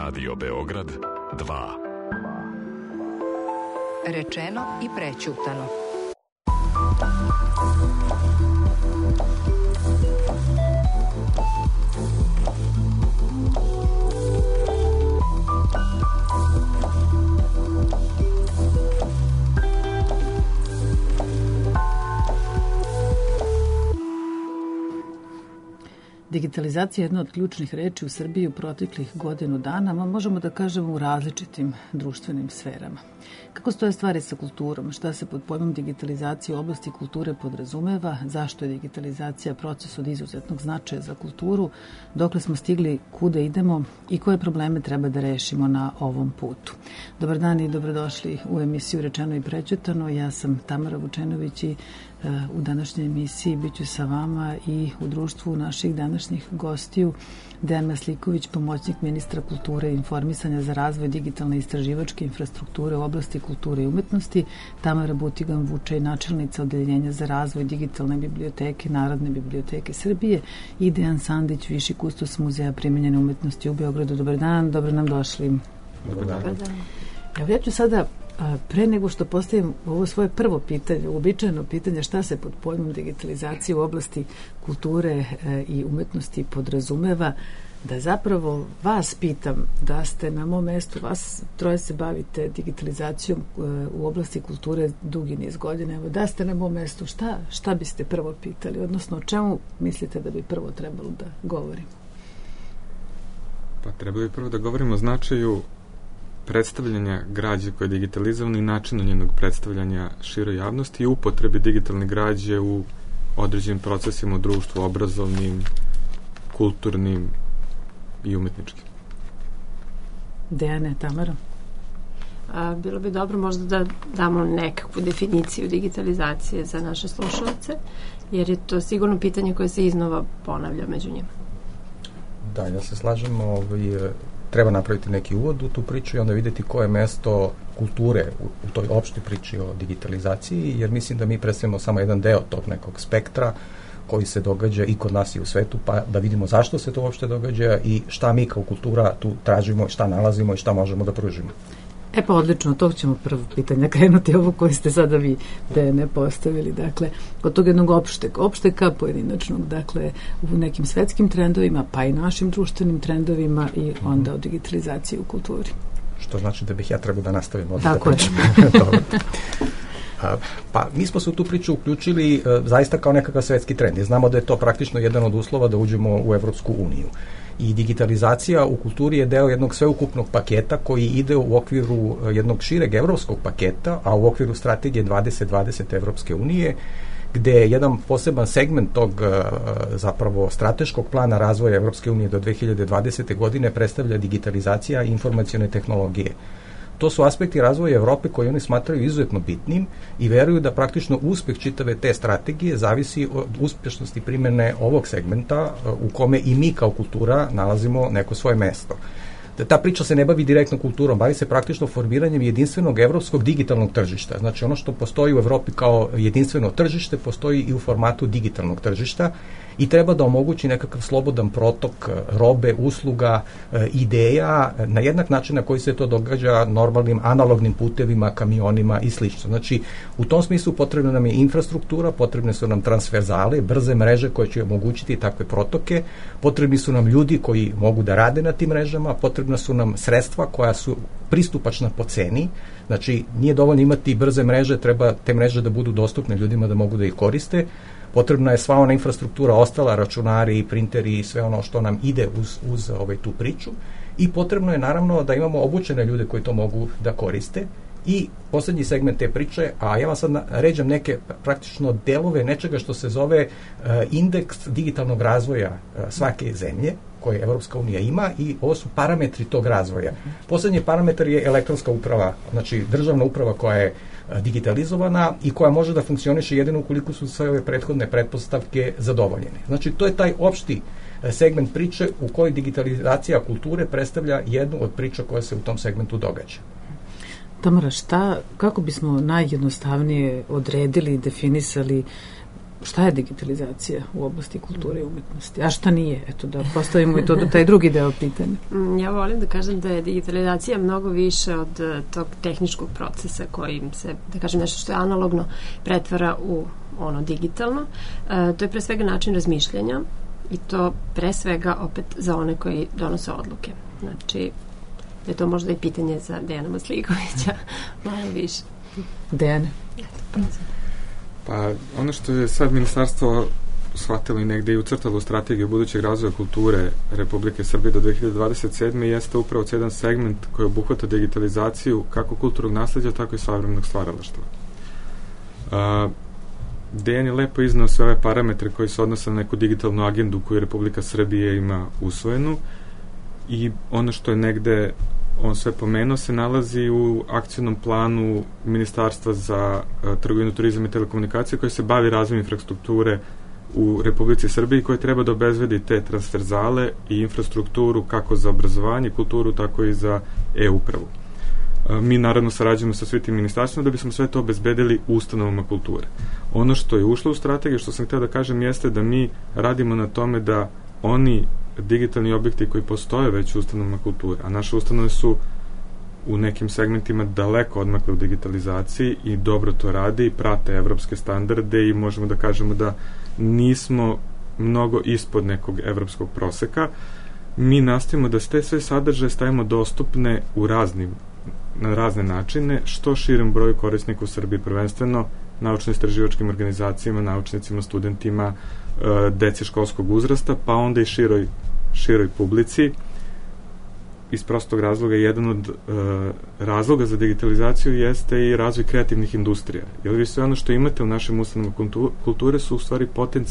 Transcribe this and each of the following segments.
Radio Beograd 2. Rečeno i prećutano. Digitalizacija je jedna od ključnih reči u Srbiji u proteklih godinu dana, a možemo da kažemo u različitim društvenim sferama. Kako stoje stvari sa kulturom? Šta se pod pojmom digitalizacije u oblasti kulture podrazumeva? Zašto je digitalizacija proces od izuzetnog značaja za kulturu? Dokle smo stigli, kuda idemo i koje probleme treba da rešimo na ovom putu? Dobar dan i dobrodošli u emisiju Rečeno i prećutano. Ja sam Tamara Vučenović i u današnjoj emisiji biću sa vama i u društvu naših današnjih gostiju Dejan Masliković, pomoćnik ministra kulture i informisanja za razvoj digitalne istraživačke infrastrukture u oblasti kulture i umetnosti, Tamara Butigan-Vučaj, načelnica Odeljenja za razvoj digitalne biblioteke Narodne biblioteke Srbije i Dejan Sandić, viši kustos Muzeja primenjene umetnosti u Beogradu. Dobar dan, dobro nam došli. Dobar dan. Evo, ja ću sada pre nego što postavim ovo svoje prvo pitanje, uobičajeno pitanje šta se pod pojmom digitalizacije u oblasti kulture i umetnosti podrazumeva, da zapravo vas pitam, da ste na mom mestu, vas troje se bavite digitalizacijom u oblasti kulture dugi niz godina, evo da ste na mom mestu, šta biste prvo pitali, odnosno o čemu mislite da bi prvo trebalo da govorimo? Pa treba bi prvo da govorimo o značaju predstavljanja građe koja je digitalizovana i načinu njenog predstavljanja široj javnosti i upotrebi digitalne građe u određenim procesima u društvu, obrazovnim, kulturnim i umetničkim. Dejane, Tamara? Bilo bi dobro možda da damo nekakvu definiciju digitalizacije za naše slušalce, jer je to sigurno pitanje koje se iznova ponavlja među njima. Da, ja se slažem, treba napraviti neki uvod u tu priču i onda vidjeti koje je mesto kulture u toj opštoj priči o digitalizaciji, jer mislim da mi predstavimo samo jedan deo tog nekog spektra koji se događa i kod nas i u svetu, pa da vidimo zašto se to uopšte događa i šta mi kao kultura tu tražimo, šta nalazimo i šta možemo da pružimo. E pa odlično, tog ćemo prvo pitanje krenuti, ovo koje ste sada vi ne postavili, dakle, od tog jednog opšteg ka pojedinačnog, dakle, u nekim svetskim trendovima, pa i našim društvenim trendovima i onda o digitalizaciji u kulturi. Što znači da bih ja trebao da nastavim ovdje. Tako je. Dobro. Pa mi smo se u tu priču uključili zaista kao nekakav svetski trend i znamo da je to praktično jedan od uslova da uđemo u Evropsku uniju. I digitalizacija u kulturi je deo jednog sveukupnog paketa koji ide u okviru jednog šireg evropskog paketa, a u okviru strategije 2020 Evropske unije, gde je jedan poseban segment tog zapravo strateškog plana razvoja Evropske unije do 2020. godine predstavlja digitalizacija i informacione tehnologije. To su aspekti razvoja Evrope koji oni smatraju izuzetno bitnim i veruju da praktično uspeh čitave te strategije zavisi od uspešnosti primene ovog segmenta u kome i mi kao kultura nalazimo neko svoje mesto. Ta priča se ne bavi direktno kulturom, bavi se praktično formiranjem jedinstvenog evropskog digitalnog tržišta. Znači ono što postoji u Evropi kao jedinstveno tržište, postoji i u formatu digitalnog tržišta i treba da omogući nekakav slobodan protok robe, usluga, ideja na jednak način na koji se to događa normalnim analognim putevima, kamionima i slično. Znači u tom smislu potrebna nam je infrastruktura, potrebne su nam transverzale, brze mreže koje će omogućiti takve protoke, potrebni su nam ljudi koji mogu da rade na tim mrežama, potrebna su nam sredstva koja su pristupačna po ceni. Znači nije dovoljno imati brze mreže, treba te mreže da budu dostupne ljudima da mogu da ih koriste. Potrebna je sva ona infrastruktura ostala, računari, printeri i sve ono što nam ide uz tu priču i potrebno je naravno da imamo obučene ljude koji to mogu da koriste i poslednji segment te priče, a ja vam sad ređam neke praktično delove nečega što se zove indeks digitalnog razvoja svake zemlje koje Evropska unija ima i ovo su parametri tog razvoja. Poslednji parametar je elektronska uprava, znači državna uprava koja je digitalizovana i koja može da funkcioniše jedino ukoliko su sve ove prethodne pretpostavke zadovoljene. Znači to je taj opšti segment priče u kojoj digitalizacija kulture predstavlja jednu od priča koja se u tom segmentu događa. Tamara, kako bismo najjednostavnije odredili i definisali šta je digitalizacija u oblasti kulture i umetnosti, a šta nije? Eto, da postavimo i to do taj drugi deo pitanja. Ja volim da kažem da je digitalizacija mnogo više od tog tehničkog procesa kojim se, da kažem, nešto što je analogno pretvara u ono digitalno. To je pre svega način razmišljanja i to pre svega opet za one koji donose odluke. Znači, je to možda i pitanje za Dejana Maslikovića, malo više. Dejane? Pa ono što je sad ministarstvo shvatilo i negde i ucrtalo u strategiju budućeg razvoja kulture Republike Srbije do 2027. jeste upravo jedan segment koji obuhvata digitalizaciju kako kulturnog nasleđa, tako i savremenog stvaralaštva. Dejan je lepo iznao sve ove parametre koji se odnose na neku digitalnu agendu koju Republika Srbije ima usvojenu i ono što je negde on sve pomenuo se nalazi u akcijnom planu Ministarstva za trgovinu, turizam i telekomunikacije koji se bavi razvojem infrastrukture u Republici Srbiji koji treba da obezbedi te transverzale i infrastrukturu kako za obrazovanje, kulturu, tako i za e-upravu. Mi naravno sarađujemo sa svim tim ministarstvima da bismo sve to obezbedili ustanovama kulture. Ono što je ušlo u strategiju, što sam htio da kažem, jeste da mi radimo na tome da oni digitalni objekti koji postoje već u ustanovama kulture, a naše ustanove su u nekim segmentima daleko odmakle u digitalizaciji i dobro to rade i prate evropske standarde i možemo da kažemo da nismo mnogo ispod nekog evropskog proseka. Mi nastavimo da te sve sadržaje stavimo dostupne na razne načine, što širem broju korisnika u Srbiji, prvenstveno naučno-istraživačkim organizacijama, naučnicima, studentima, deci školskog uzrasta, pa onda i široj publici. Iz prostog razloga, jedan od razloga za digitalizaciju jeste i razvoj kreativnih industrija. Jer vi sve ono što imate u našim ustanovama kulture su u stvari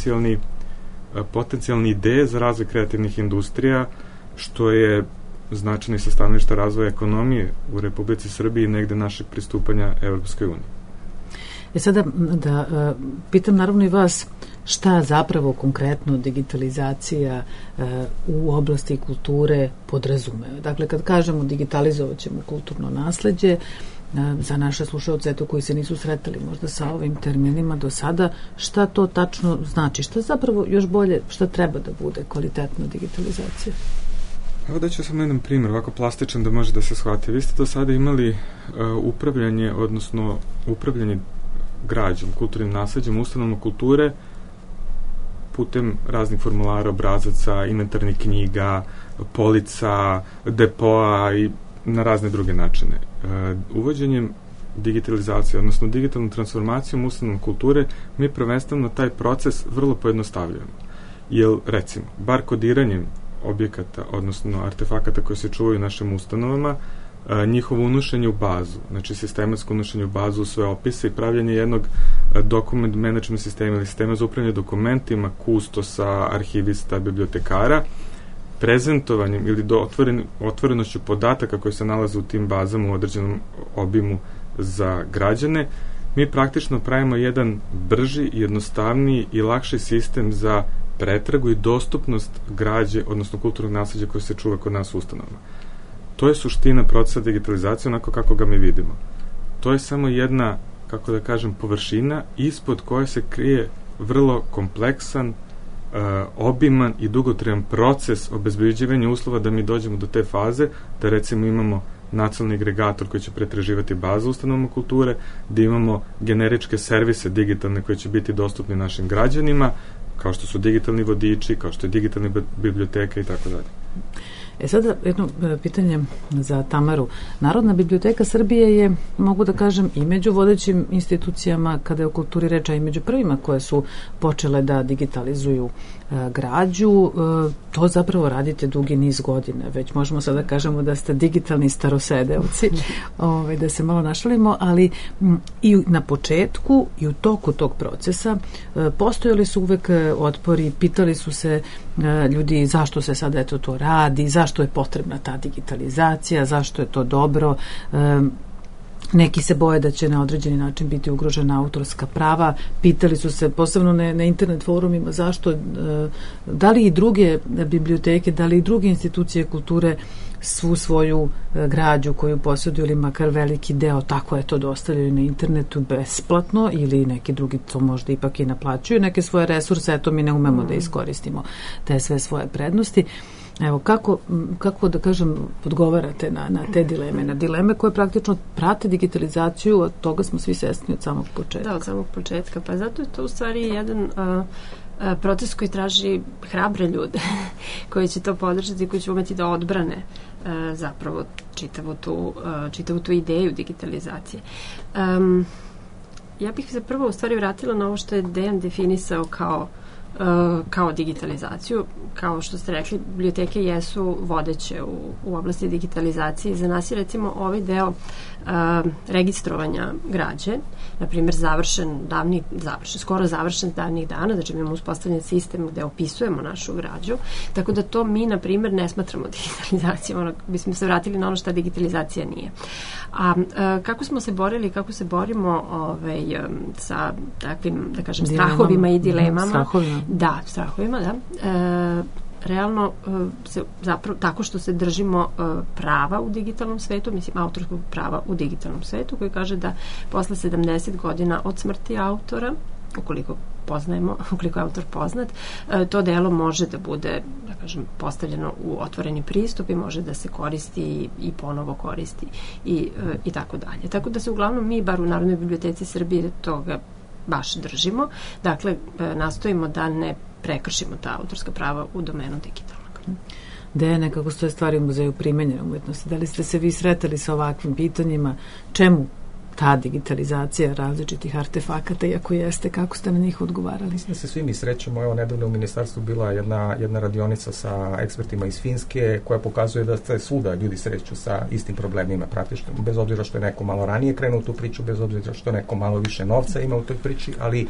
potencijalne ideje za razvoj kreativnih industrija, što je značajno i sa stanovišta razvoja ekonomije u Republici Srbiji i negde našeg pristupanja Evropskoj uniji. Sada da pitam naravno i vas šta zapravo konkretno digitalizacija u oblasti kulture podrazumeva. Dakle, kad kažemo digitalizovat ćemo kulturno nasleđe, za naše slušaoce koji se nisu sretali možda sa ovim terminima do sada, šta to tačno znači? Šta zapravo još bolje, šta treba da bude kvalitetna digitalizacija? Evo da ću samo jedan primjer, ovako plastičan da može da se shvati. Vi ste do sada imali upravljanje, odnosno upravljanje građom, kulturnim nasleđem, ustanovama kulture putem raznih formulara, obrazaca, inventarnih knjiga, polica, depoa i na razne druge načine. Uvođenjem digitalizacije, odnosno digitalnom transformacijom ustanova kulture, mi prvenstveno taj proces vrlo pojednostavljamo. Jer, recimo, bar kodiranjem objekata, odnosno artefakata koji se čuvaju u našim ustanovama, njihovo unošenje u bazu, znači sistematsko unošenje u bazu, sve opise i pravljanje jednog dokument management sistema ili sistema za upravljanje dokumentima, kustosa, arhivista, bibliotekara, prezentovanjem ili otvorenošću podataka koji se nalaze u tim bazama u određenom obimu za građane, mi praktično pravimo jedan brži, jednostavniji i lakši sistem za pretragu i dostupnost građe, odnosno kulturnog nasleđa koje se čuva kod nas u ustanovama. To je suština procesa digitalizacije onako kako ga mi vidimo. To je samo jedna, kako da kažem, površina ispod koje se krije vrlo kompleksan, obiman i dugotrajan proces obezbeđivanja uslova da mi dođemo do te faze, da recimo imamo nacionalni agregator koji će pretraživati bazu ustanovama kulture, da imamo generičke servise digitalne koje će biti dostupni našim građanima, kao što su digitalni vodiči, kao što je digitalna biblioteka i tako dalje. Sada jedno pitanje za Tamaru. Narodna biblioteka Srbije je, mogu da kažem, i među vodećim institucijama kada je o kulturi reč, a i među prvima koje su počele da digitalizuju građu. To zapravo radite dugi niz godina. Već možemo sada da kažemo da ste digitalni starosedeoci, da se malo našalimo, ali i na početku i u toku tog procesa postojali su uvek otpori, pitali su se ljudi zašto se sada to radi, zašto je potrebna ta digitalizacija, zašto je to dobro. Neki se boje da će na određeni način biti ugrožena autorska prava. Pitali su se, posebno na internet forumima, zašto, da li i druge biblioteke, da li i druge institucije kulture svu svoju građu koju posjeduju ili makar veliki deo, tako je to dostavljaju na internetu besplatno ili neki drugi to možda ipak i naplaćuju neke svoje resurse, eto mi ne umemo da iskoristimo te sve svoje prednosti. Evo, kako da kažem, odgovarate na te dileme, na dileme koje praktično prate digitalizaciju, od toga smo svi svesni od samog početka. Da, od samog početka, pa zato je to u stvari jedan proces koji traži hrabre ljude koji će to podržati, koji će umeti da odbrane zapravo čitavu tu ideju digitalizacije. Ja bih se prvo u stvari vratila na ovo što je Dejan definisao kao digitalizaciju. Kao što ste rekli, biblioteke jesu vodeće u oblasti digitalizacije. Za nas je recimo ovaj deo registrovanja građe, na primjer skoro završen davnih dana, znači imamo uspostavljen sistem gde opisujemo našu građu, tako da to mi, na primjer, ne smatramo digitalizacijom, bismo se vratili na ono što digitalizacija nije. A kako smo se borili, kako se borimo sa takvim, da kažem, strahovima i dilemama. Strahovima, da. Realno se zapravo tako što se držimo prava u digitalnom svetu, mislim autorskog prava u digitalnom svetu, koji kaže da posle 70 godina od smrti autora, ukoliko je autor poznat, to delo može da bude, da kažem, postavljeno u otvoreni pristup i može da se koristi i ponovo koristi i tako dalje. Tako da se uglavnom mi, bar u Narodnoj biblioteci Srbije, toga baš držimo. Dakle, nastojimo da ne prekršimo ta autorska prava u domenu digitalnog. Dejane, kako stoje stvari u Muzeju primenjene umetnosti? Da li ste se vi sretali sa ovakvim pitanjima? Čemu ta digitalizacija različitih artefakata, iako jeste, kako ste na njih odgovarali? Mislim da se svi mi srećemo. Evo, nedavno u ministarstvu bila jedna radionica sa ekspertima iz Finske koja pokazuje da se svuda ljudi sreću sa istim problemima praktično, bez obzira što je neko malo ranije krenuo u tu priču, bez obzira što neko malo više novca ima u toj priči, ali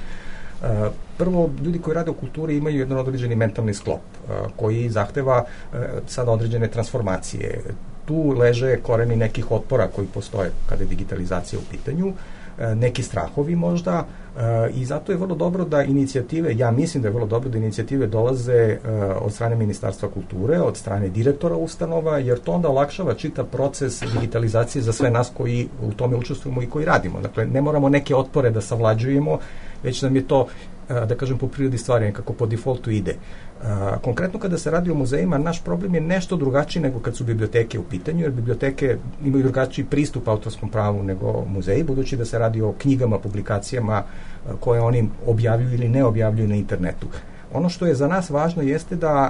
prvo, ljudi koji rade u kulturi imaju jedan određeni mentalni sklop koji zahteva sada određene transformacije. Tu leže koreni nekih otpora koji postoje kada je digitalizacija u pitanju, neki strahovi možda, i zato je vrlo dobro da inicijative, ja mislim da je vrlo dobro da inicijative dolaze od strane Ministarstva kulture, od strane direktora ustanova, jer to onda olakšava čitav proces digitalizacije za sve nas koji u tome učestvujemo i koji radimo. Dakle, ne moramo neke otpore da savlađujemo, već nam je to, da kažem, po prirodi stvari nekako po defaultu ide. Konkretno kada se radi o muzejima, naš problem je nešto drugačiji nego kad su biblioteke u pitanju, jer biblioteke imaju drugačiji pristup autorskom pravu nego muzeji, budući da se radi o knjigama, publikacijama koje oni objavljuju ili ne objavljuju na internetu. Ono što je za nas važno jeste da,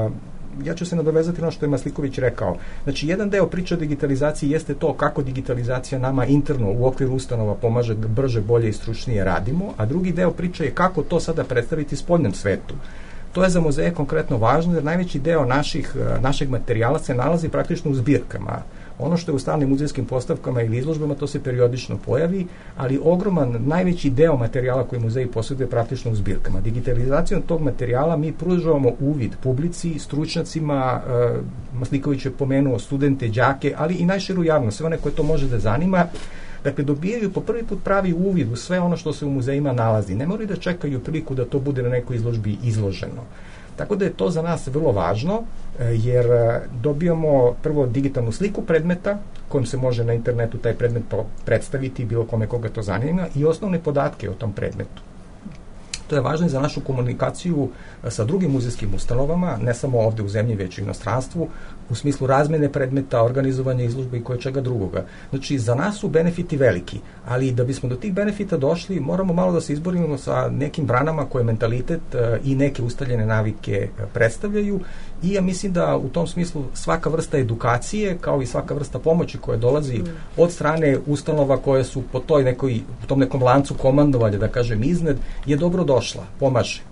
ja ću se nadovezati na ono što je Masliković rekao. Znači, jedan deo priče o digitalizaciji jeste to kako digitalizacija nama interno u okviru ustanova pomaže da brže, bolje i stručnije radimo, a drugi deo priče je kako to sada predstaviti spoljnom svetu. To je za muzeje konkretno važno, jer najveći deo našeg materijala se nalazi praktično u zbirkama. Ono što je u stalnim muzejskim postavkama ili izložbama, to se periodično pojavi, ali ogroman, najveći deo materijala koji muzeji posjeduje praktično u zbirkama. Digitalizacijom tog materijala mi pružavamo uvid publici, stručnjacima, Masliković je pomenuo studente, đake, ali i najširu javnost, sve one koje to može da zanima. Dakle, dobijaju po prvi put pravi uvid u sve ono što se u muzejima nalazi. Ne moraju da čekaju priliku da to bude na nekoj izložbi izloženo. Tako da je to za nas vrlo važno, jer dobijamo prvo digitalnu sliku predmeta, kojom se može na internetu taj predmet predstaviti bilo kome koga to zanima, i osnovne podatke o tom predmetu. To je važno i za našu komunikaciju sa drugim muzejskim ustanovama, ne samo ovde u zemlji, već i u inostranstvu, u smislu razmene predmeta, organizovanja izložbe i koje čega drugoga. Znači, za nas su benefiti veliki, ali da bismo do tih benefita došli, moramo malo da se izborimo sa nekim branama koje mentalitet i neke ustaljene navike predstavljaju, i ja mislim da u tom smislu svaka vrsta edukacije, kao i svaka vrsta pomoći koja dolazi od strane ustanova koje su po u tom nekom lancu komandovanja, da kažem, iznad, je dobro došla, pomaže.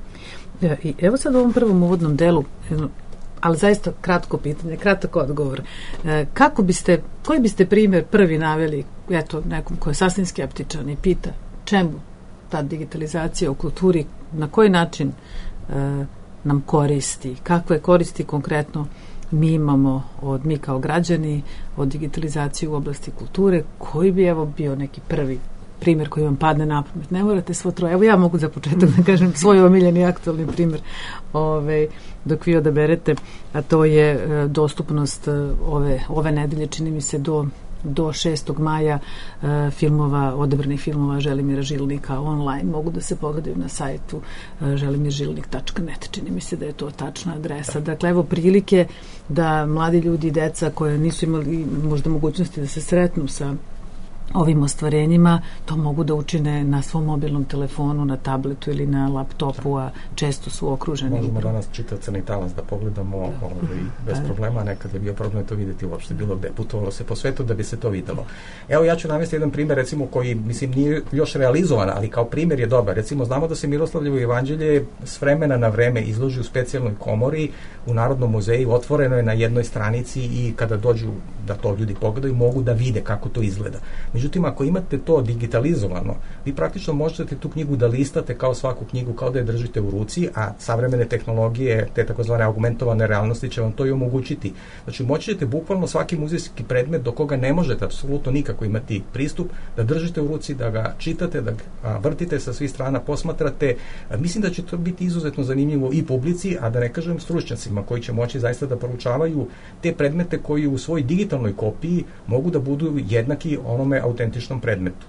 I evo sad u ovom prvom uvodnom delu, ali zaista kratko pitanje, kratak odgovor. Koji biste primjer prvi naveli, eto, nekom ko je sasvim skeptičan i pita čemu ta digitalizacija u kulturi, na koji način nam koristi, kakve koristi konkretno mi imamo mi kao građani od digitalizacije u oblasti kulture, koji bi evo bio neki prvi primjer koji vam padne na pamet. Ne morate svo troje. Evo ja mogu za početak da kažem svoj omiljeni aktualni primjer dok vi odaberete, a to je dostupnost ove nedelje, čini mi se do 6. maja odabranih filmova Želimira Žilnika online. Mogu da se pogledaju na sajtu želimiržilnik.net. Čini mi se da je to tačna adresa. Dakle, evo prilike da mladi ljudi i deca koje nisu imali možda mogućnosti da se sretnu sa ovim ostvarenjima, to mogu da učine na svom mobilnom telefonu, na tabletu ili na laptopu, a često su okruženi. Možemo danas čitati Crni talans da pogledamo bez problema, nekad je bio problem to vidjeti uopšte bilo gde, putovalo se po svetu da bi se to videlo. Evo ja ću navesti jedan primjer recimo koji mislim nije još realizovan, ali kao primjer je dobar. Recimo znamo da se Miroslavljevo evanđelje s vremena na vreme izloži u specijalnoj komori u Narodnom muzeju, otvoreno je na jednoj stranici i kada dođu da to ljudi pogledaju mogu da vide kako to izgleda. Međutim, ako imate to digitalizovano, vi praktično možete tu knjigu da listate kao svaku knjigu, kao da je držite u ruci, a savremene tehnologije, te takozvane augmentovane realnosti će vam to i omogućiti. Znači, moći ćete bukvalno svaki muzejski predmet do koga ne možete apsolutno nikako imati pristup, da držite u ruci, da ga čitate, da ga vrtite sa svih strana, posmatrate. Mislim da će to biti izuzetno zanimljivo i publici, a da ne kažem stručnjacima koji će moći zaista da proučavaju te predmete koji u svojoj digitalnoj kopiji mogu da budu jednaki onome autentičnom predmetu.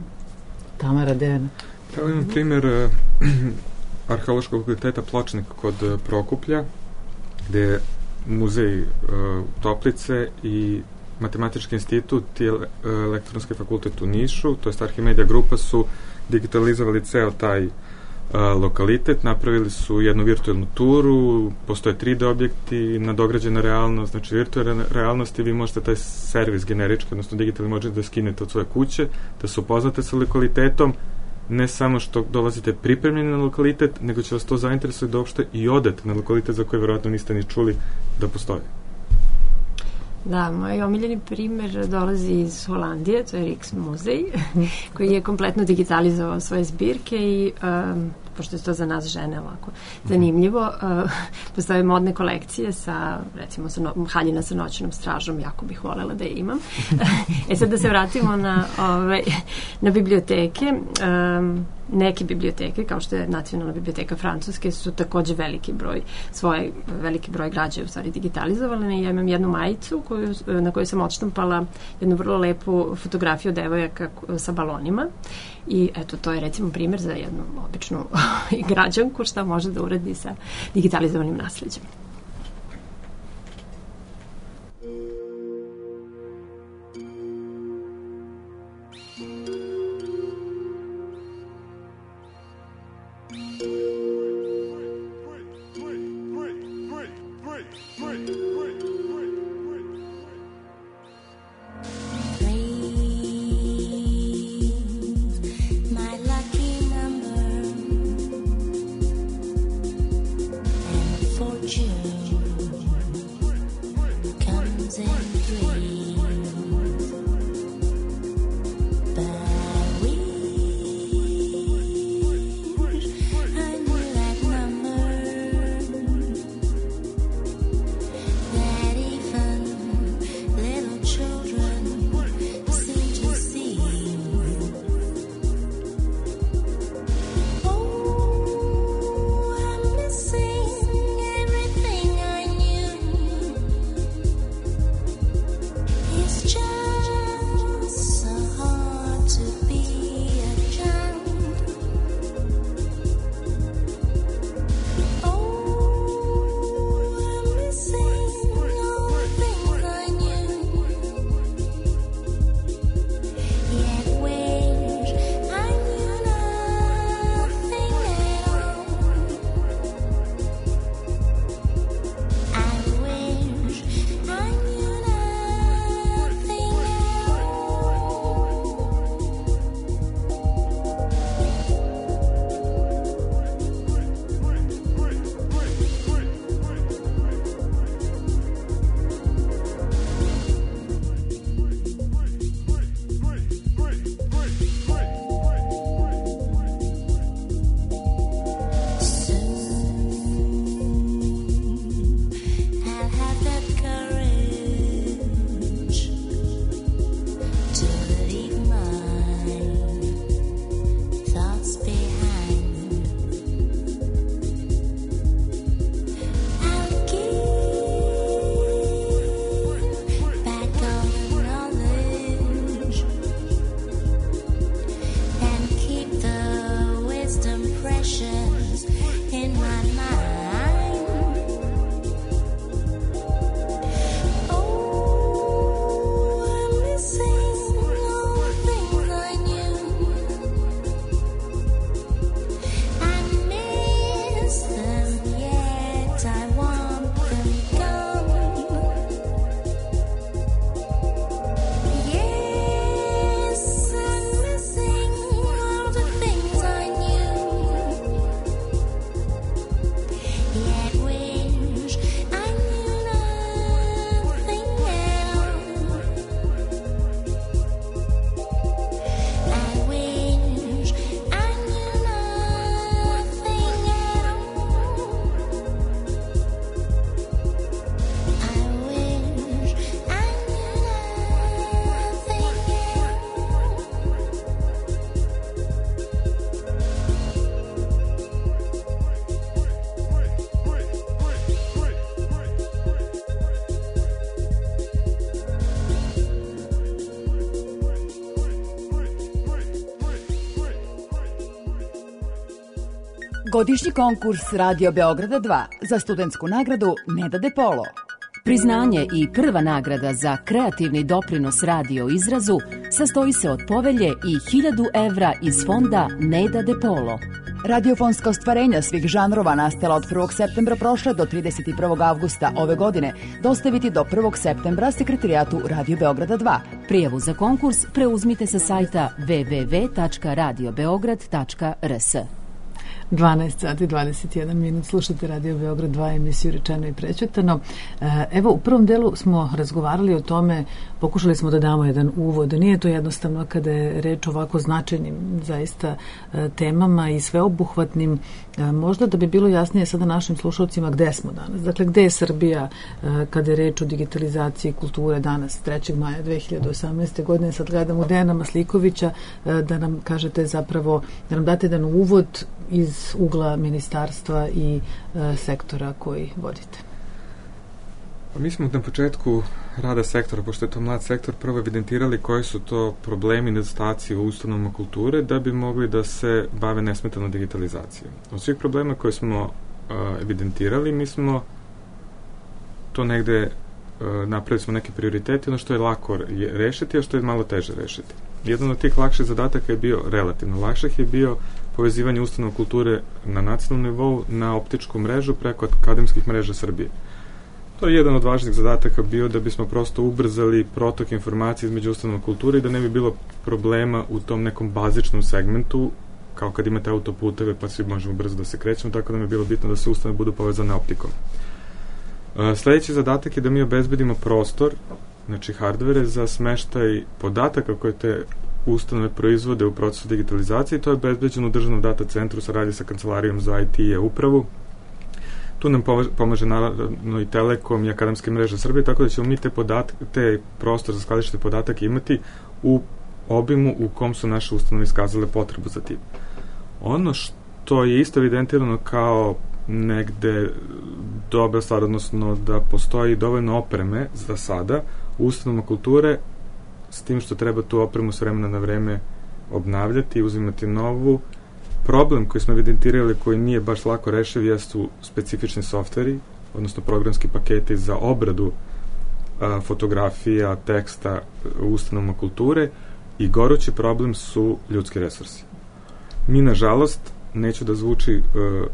Tamara, Dejana. Evo imam primjer Arheološkog fakulteta Pločnik kod Prokuplja, gde je muzej Toplice i Matematički institut i Elektronski fakultet u Nišu, to je Arhimedija grupa, su digitalizovali ceo taj lokalitet, napravili su jednu virtualnu turu, postoje 3D objekti, nadograđena realnost, znači virtualne realnosti, vi možete taj servis generički, odnosno digitalni možete da skinete od svoje kuće, da se upoznate sa lokalitetom, ne samo što dolazite pripremljeni na lokalitet, nego će vas to zainteresovati da uopšte i odete na lokalitet za koji verovatno niste ni čuli da postoji. Da, moj omiljeni primjer dolazi iz Holandije, to je Rijks muzej, koji je kompletno digitalizovao svoje zbirke i pošto je to za nas žene ovako zanimljivo, postoje modne kolekcije sa, recimo, haljina sa noćnom stražom, jako bih voljela da je imam. Sad da se vratimo na biblioteke. Neke biblioteke, kao što je Nacionalna biblioteka Francuske, su takođe veliki broj građe u stvari digitalizovane. Ja imam jednu majicu na kojoj sam odštampala jednu vrlo lepu fotografiju devojaka sa balonima i eto, to je recimo primjer za jednu običnu građanku šta može da uradi sa digitalizovanim nasleđem. Fortune Godišnji konkurs Radio Beograda 2 za studentsku nagradu Neda De Polo. Priznanje i prva nagrada za kreativni doprinos radio izrazu sastoji se od povelje i 1000 evra iz fonda Neda De Polo. Radiofonska ostvarenja svih žanrova nastala od 1. septembra prošle do 31. avgusta ove godine dostaviti do 1. septembra sekretarijatu Radio Beograda 2. Prijavu za konkurs preuzmite sa sajta www.radiobeograd.rs. 12 sati 21 minut, slušate Radio Beograd 2, emisiju Rečeno i prećutano. Evo, u prvom delu smo razgovarali o tome, pokušali smo da damo jedan uvod. Nije to jednostavno kada je reč o ovako značajnim zaista temama i sveobuhvatnim. Možda da bi bilo jasnije sada našim slušalcima gde smo danas. Dakle, gde je Srbija kada je reč o digitalizaciji kulture danas, 3. maja 2018. godine. Sad gledam u Dejana Maslikovića da nam kažete zapravo, da nam date jedan uvod iz ugla ministarstva i sektora koji vodite. Mi smo na početku rada sektora, pošto je to mlad sektor, prvo evidentirali koji su to problemi i nedostaci u ustanovama kulture da bi mogli da se bave nesmetano digitalizacijom. Od svih problema koje smo evidentirali, mi smo to negde napravili smo neke prioritete, ono što je lako rešiti, a što je malo teže rešiti. Jedan od tih lakših zadataka je bio, relativno lakših, je bio povezivanje ustanova kulture na nacionalnom nivou na optičku mrežu preko akademskih mreža Srbije. To je jedan od važnih zadataka bio da bismo prosto ubrzali protok informacija između ustanova kulture i da ne bi bilo problema u tom nekom bazičnom segmentu, kao kad imate autoputeve pa svi možemo brzo da se krećemo, tako da nam je bilo bitno da se ustanove budu povezane optikom. Sledeći zadatak je da mi obezbedimo prostor, znači hardvere, za smeštaj podataka koje te ustanove proizvode u procesu digitalizacije i to je obezbeđeno u Državnom data centru saradnji sa Kancelarijom za IT i upravu. Tu nam pomaže naravno i Telekom i akademske mreže Srbije, tako da ćemo mi te prostor za skladište podataka imati u obimu u kom su naše ustanove iskazale potrebu za tim. Ono što je isto evidentirano kao negde dobra stvar, odnosno da postoji dovoljno opreme za sada u ustanovama kulture, s tim što treba tu opremu s vremena na vreme obnavljati i uzimati novu. Problem koji smo evidentirali, koji nije baš lako rešiv, jesu specifični softveri, odnosno programski paketi za obradu fotografija, teksta u ustanovama kulture i gorući problem su ljudski resursi. Mi, nažalost, neću da zvuči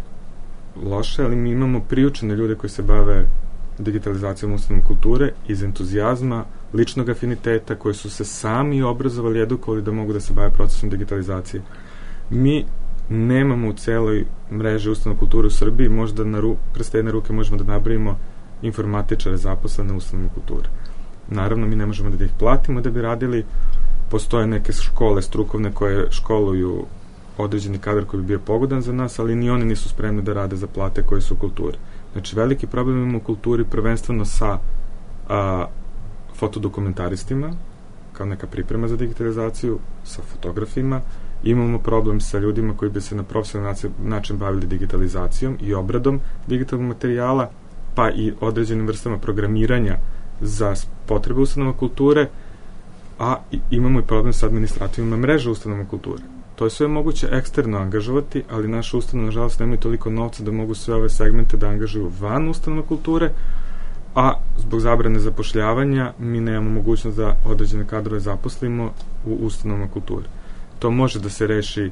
loše, ali mi imamo priučene ljude koji se bave digitalizacijom ustanova kulture iz entuzijazma, ličnog afiniteta, koji su se sami obrazovali, edukovali da mogu da se bave procesom digitalizacije. Mi nemamo u celoj mreži ustanova kulture u Srbiji, možda na prste jedne ruke možemo da nabrojimo informatičare zaposlene u ustanovama kulture. Naravno, mi ne možemo da ih platimo da bi radili. Postoje neke škole strukovne koje školuju određeni kadar koji bi bio pogodan za nas, ali ni oni nisu spremni da rade za plate koje su u kulturi. Znači, veliki problem imamo u kulturi prvenstveno sa fotodokumentaristima, kao neka priprema za digitalizaciju, sa fotografima. Imamo problem sa ljudima koji bi se na profesionalan način bavili digitalizacijom i obradom digitalnog materijala, pa i određenim vrstama programiranja za potrebe ustanova kulture, a imamo i problem sa administrativima mreža ustanova kulture. To je sve moguće eksterno angažovati, ali naše ustanove, nažalost, nemaju toliko novca da mogu sve ove segmente da angažuju van ustanova kulture, a zbog zabrane zapošljavanja mi nemamo mogućnost da određene kadrove zaposlimo u ustanovama kulture. To može da se reši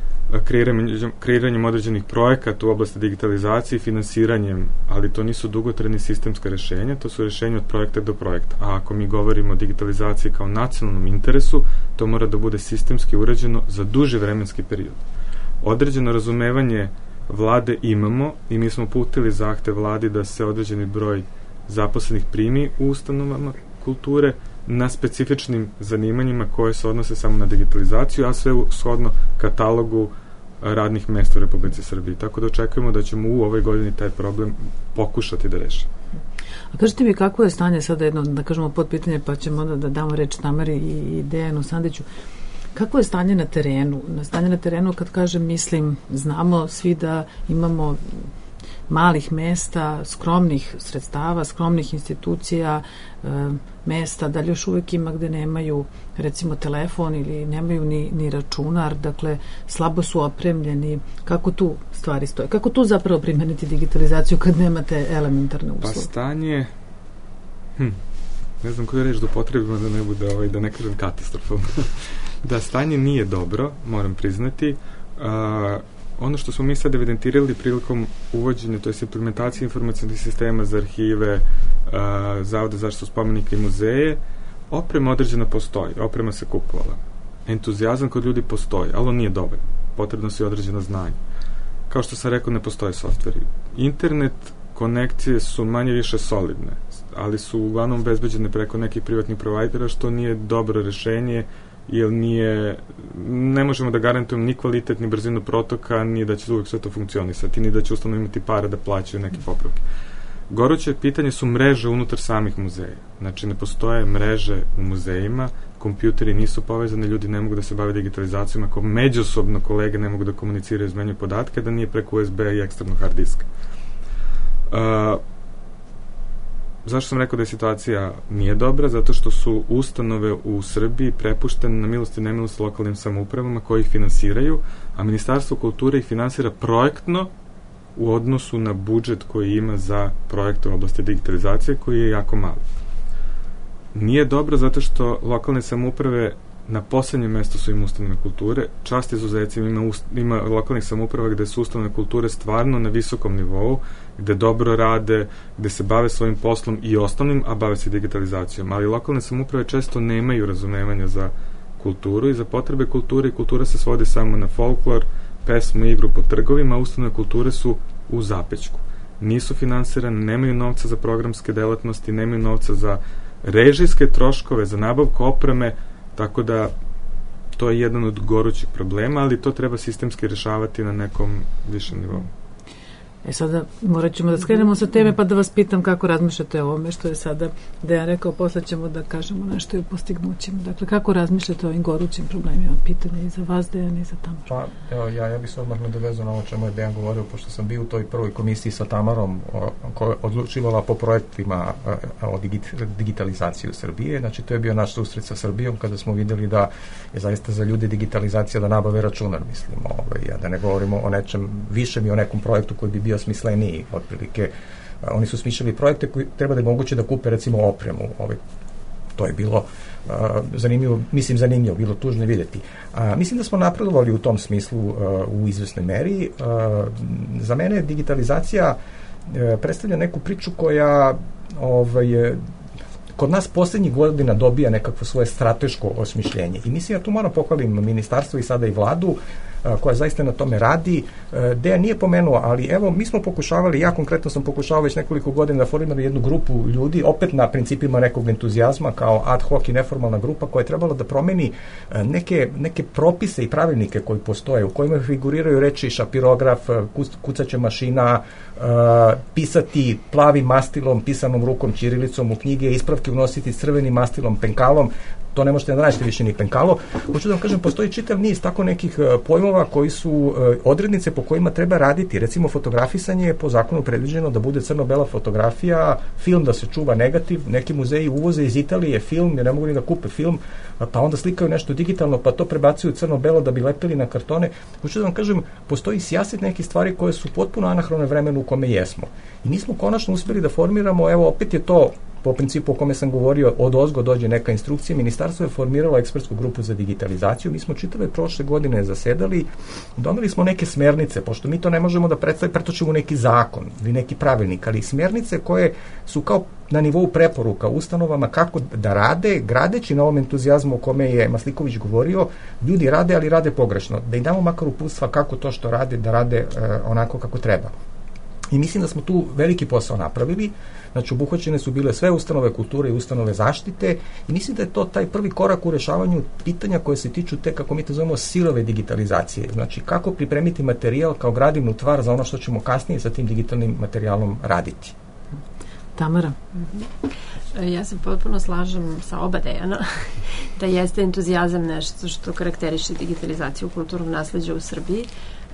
kreiranjem određenih projekata u oblasti digitalizacije i finansiranjem, ali to nisu dugotrajni sistemska rešenja, to su rešenja od projekta do projekta. A ako mi govorimo o digitalizaciji kao nacionalnom interesu, to mora da bude sistemski urađeno za duži vremenski period. Određeno razumevanje vlade imamo i mi smo putili zahtev vladi da se određeni broj zaposlenih primi u ustanovama kulture na specifičnim zanimanjima koje se odnose samo na digitalizaciju, a sve shodno katalogu radnih mesta u Republici Srbiji. Tako da očekujemo da ćemo u ovoj godini taj problem pokušati da rešimo. A kažete mi kako je stanje sada jedno, da kažemo podpitanje, pa ćemo onda da damo reč Tamari i Dejanu Sandiću. Kako je stanje na terenu? Stanje na terenu, kad kažem, mislim, znamo svi da imamo malih mesta, skromnih sredstava, skromnih institucija, mesta, da li još uvijek ima gde nemaju recimo telefon ili nemaju ni računar, dakle slabo su opremljeni. Kako tu stvari stoje? Kako tu zapravo primeniti digitalizaciju kad nemate elementarne uslove? Pa stanje, ne znam koju reč da upotrebimo da ne bude, da ne kažem katastrofalno. Da, stanje nije dobro, moram priznati. Ono što smo mi sad evidentirali prilikom uvođenja, to je implementacija informacionih sistema za arhive, Zavoda za zaštitu spomenika i muzeje, oprema određena postoji, oprema se kupovala. Entuzijazam kod ljudi postoji, ali on nije dobar. Potrebno su i određena znanja. Kao što sam rekao, ne postoje softveri. Internet konekcije su manje više solidne, ali su uglavnom obezbeđene preko nekih privatnih provajdera, što nije dobro rešenje, jer ne možemo da garantujemo ni kvalitet, ni brzinu protoka, ni da će uvijek sve to funkcionisati, ni da će ustavno imati para da plaćaju neke popravke. Goruće pitanje su mreže unutar samih muzeja. Znači, ne postoje mreže u muzejima, kompjuteri nisu povezani, ljudi ne mogu da se bave digitalizacijom, ako međusobno kolege ne mogu da komuniciraju, izmenjuju podatke, da nije preko USB i eksternog hard diska. Zašto sam rekao da je situacija nije dobra? Zato što su ustanove u Srbiji prepuštene na milost i nemilost lokalnim samoupravama koji ih finansiraju, a Ministarstvo kulture ih finansira projektno u odnosu na budžet koji ima za projekte u oblasti digitalizacije, koji je jako mali. Nije dobro zato što lokalne samouprave na poslednjem mestu su im ustanove kulture. Čast izuzecima, ima lokalnih samouprava gde su ustanove kulture stvarno na visokom nivou, gde dobro rade, gde se bave svojim poslom i osnovnim, a bave se digitalizacijom. Ali lokalne samouprave često nemaju razumevanja za kulturu i za potrebe kulture, i kultura se svodi samo na folklor, pesmu, igru po trgovima, a ustanove kulture su u zapećku. Nisu finansirane, nemaju novca za programske delatnosti, nemaju novca za režijske troškove, za nabavku opreme, tako da to je jedan od gorućih problema, ali to treba sistemski rešavati na nekom višem nivou. Sada morat ćemo da skrenemo sa teme pa da vas pitam kako razmišljate o ovome što je sada Dejan rekao, posle ćemo da kažemo nešto i o postignućima. Dakle, kako razmišljate o ovim gorućim problemima? Pitanje i za vas, Dejan, i za Tamaru. Pa, evo, ja bih se odmah nadovezao na ovo čemu je Dejan govorio, pošto sam bio u toj prvoj komisiji sa Tamarom koja je odlučivala po projektima o digitalizaciji u Srbije. Znači, to je bio naš susret sa Srbijom kada smo videli da je zaista za ljude digitalizacija da nabave računar, mislim, da ne govorimo o nečem višem i o nekom projektu koji bi bio smisleniji, otprilike. Oni su smišljali projekte koji treba da je moguće da kupe, recimo, opremu. To je bilo zanimljivo, bilo tužno videti. Mislim da smo napredovali u tom smislu u izvesnoj meri. Za mene digitalizacija predstavlja neku priču koja kod nas poslednjih godina dobija nekakvo svoje strateško osmišljenje. I mislim, ja tu moram pohvalim ministarstvo i sada i vladu, koja zaista na tome radi. Dejan nije pomenuo, ali evo, mi smo pokušavali, ja konkretno sam pokušavao već nekoliko godina da formiram jednu grupu ljudi, opet na principima nekog entuzijazma, kao ad hoc i neformalna grupa koja je trebala da promeni neke propise i pravilnike koji postoje, u kojima figuriraju reči šapirograf, kucaća mašina, pisati plavim mastilom, pisanom rukom, ćirilicom u knjige, ispravke unositi s crvenim mastilom, penkalom. To ne možete da nađete više ni penkalo. Hoću da vam kažem, postoji čitav niz tako nekih pojmova koji su odrednice po kojima treba raditi. Recimo, fotografisanje je po zakonu predviđeno da bude crno-bela fotografija, film da se čuva negativ, neki muzeji uvoze iz Italije film, jer ne mogu ni da kupe film, pa onda slikaju nešto digitalno, pa to prebacuju crno-belo da bi lepili na kartone. Hoću da vam kažem, postoji sijaset nekih stvari koje su potpuno anahrone vremenu u kome jesmo. I nismo konačno uspeli da formiramo, evo, opet je to po principu o kome sam govorio, od ozgo dođe neka instrukcija. Ministarstvo je formiralo ekspertsku grupu za digitalizaciju. Mi smo čitave prošle godine zasedali, doneli smo neke smernice, pošto mi to ne možemo da pretočimo u neki zakon ili neki pravilnik, ali smernice koje su kao na nivou preporuka ustanovama kako da rade, gradeći na ovom entuzijazmu o kome je Masliković govorio. Ljudi rade, ali rade pogrešno. Da im damo makar uputstva kako to što rade, da rade onako kako treba. I mislim da smo tu veliki posao napravili. Znači, obuhvaćene su bile sve ustanove kulture i ustanove zaštite i mislim da je to taj prvi korak u rešavanju pitanja koje se tiču te, kako mi to zovemo, sirove digitalizacije. Znači, kako pripremiti materijal kao gradivnu tvar za ono što ćemo kasnije sa tim digitalnim materijalom raditi. Tamara? Ja se potpuno slažem sa oba Dejana da jeste entuzijazam nešto što karakteriše digitalizaciju kulturnog nasleđa u Srbiji,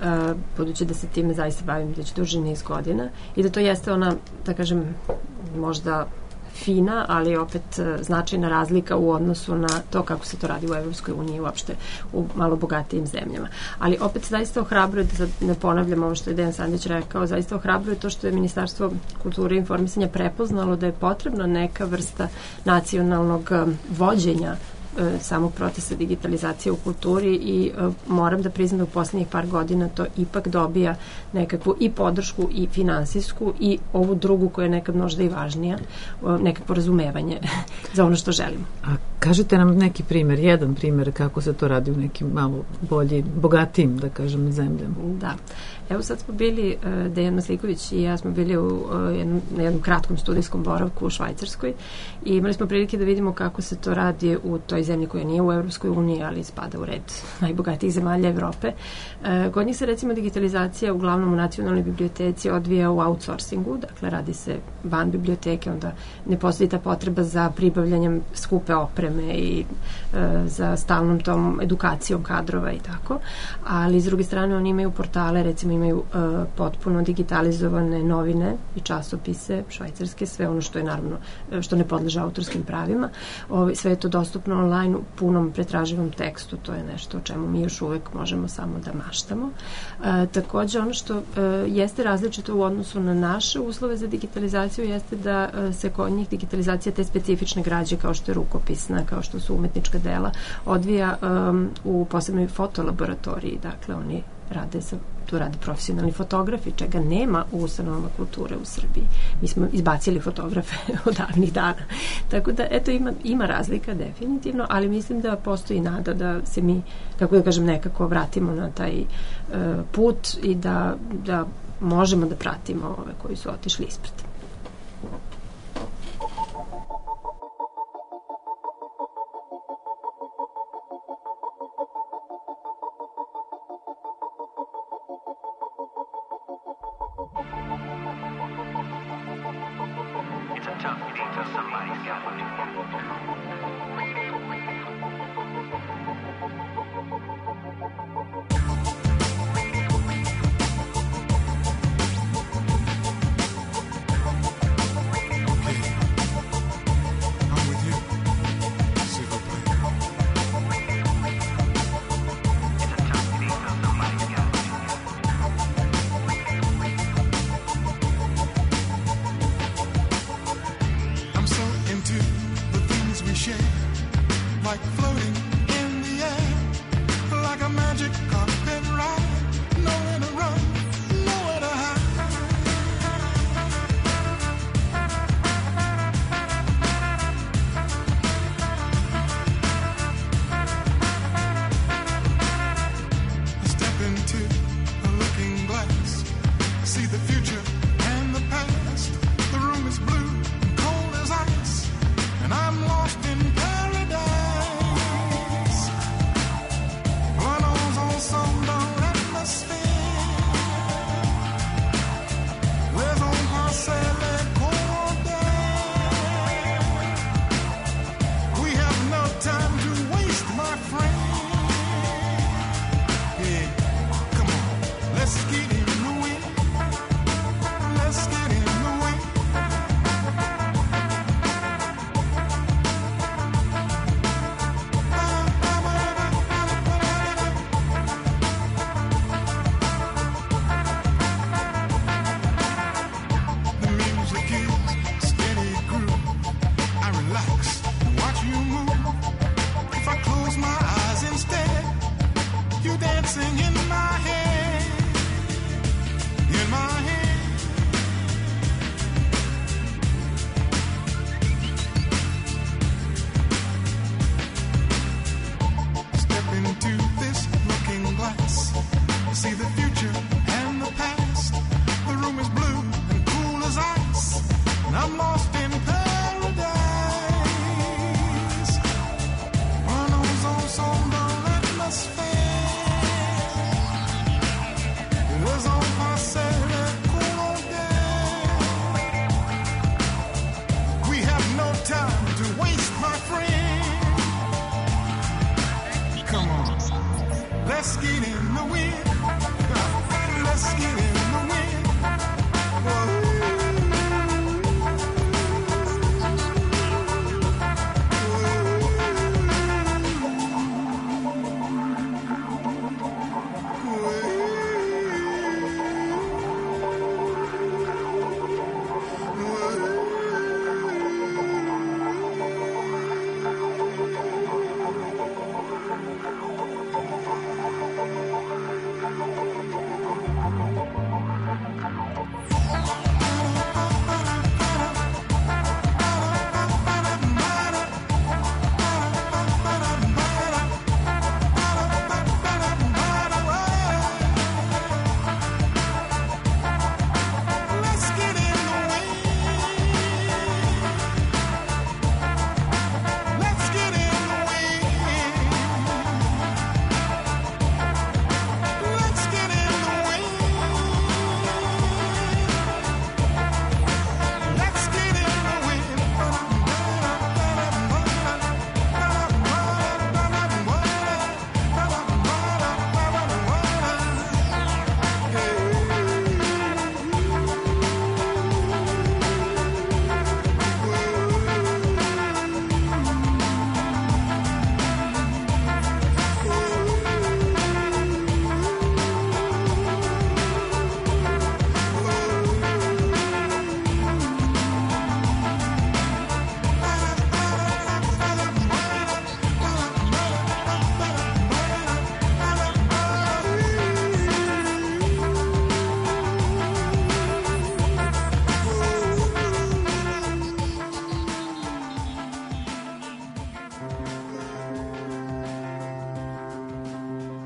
budući da se time zaista bavim već duži niz godina i da to jeste ona, da kažem, možda fina, ali opet značajna razlika u odnosu na to kako se to radi u Evropskoj uniji i uopšte u malo bogatijim zemljama. Ali opet zaista ohrabruje, da ne ponavljam ovo što je Dejan Sandić rekao, zaista ohrabruje to što je Ministarstvo kulture i informisanja prepoznalo da je potrebna neka vrsta nacionalnog vođenja samog procesa digitalizacije u kulturi i moram da priznam da u poslednjih par godina to ipak dobija nekakvu i podršku i finansijsku i ovu drugu koja je nekad možda i važnija, nekakvo razumevanje za ono što želimo. A kažete nam neki primer, jedan primer kako se to radi u nekim malo bolji, bogatijim, da kažem, zemljama. Da. Evo sad smo bili, Dejan Masliković i ja smo bili na jednom kratkom studijskom boravku u Švajcarskoj i imali smo prilike da vidimo kako se to radi u toj zemlji koja nije u Evropskoj uniji, ali spada u red najbogatijih zemalja Evrope. Kod njih se recimo digitalizacija uglavnom u nacionalnoj biblioteci odvija u outsourcingu, dakle radi se van biblioteke, onda ne postoji ta potreba za pribavljanjem skupe opreme i za stalnom tom edukacijom kadrova i tako, ali s druge strane oni imaju portale, recimo imaju potpuno digitalizovane novine i časopise švajcarske, sve ono što je naravno, što ne podleže autorskim pravima. Sve je to dostupno online u punom pretraživom tekstu, to je nešto o čemu mi još uvek možemo samo da maštamo. Takođe, ono što jeste različito u odnosu na naše uslove za digitalizaciju jeste da se kod njih digitalizacija te specifične građe kao što je rukopisna, kao što su umetnička dela, odvija u posebnoj fotolaboratoriji, dakle oni tu rade profesionalni fotografi, čega nema u ustanovama kulture u Srbiji. Mi smo izbacili fotografe od davnih dana. Tako da, eto, ima razlika definitivno, ali mislim da postoji nada da se mi, kako da kažem, nekako vratimo na taj put i da možemo da pratimo ove koji su otišli ispred.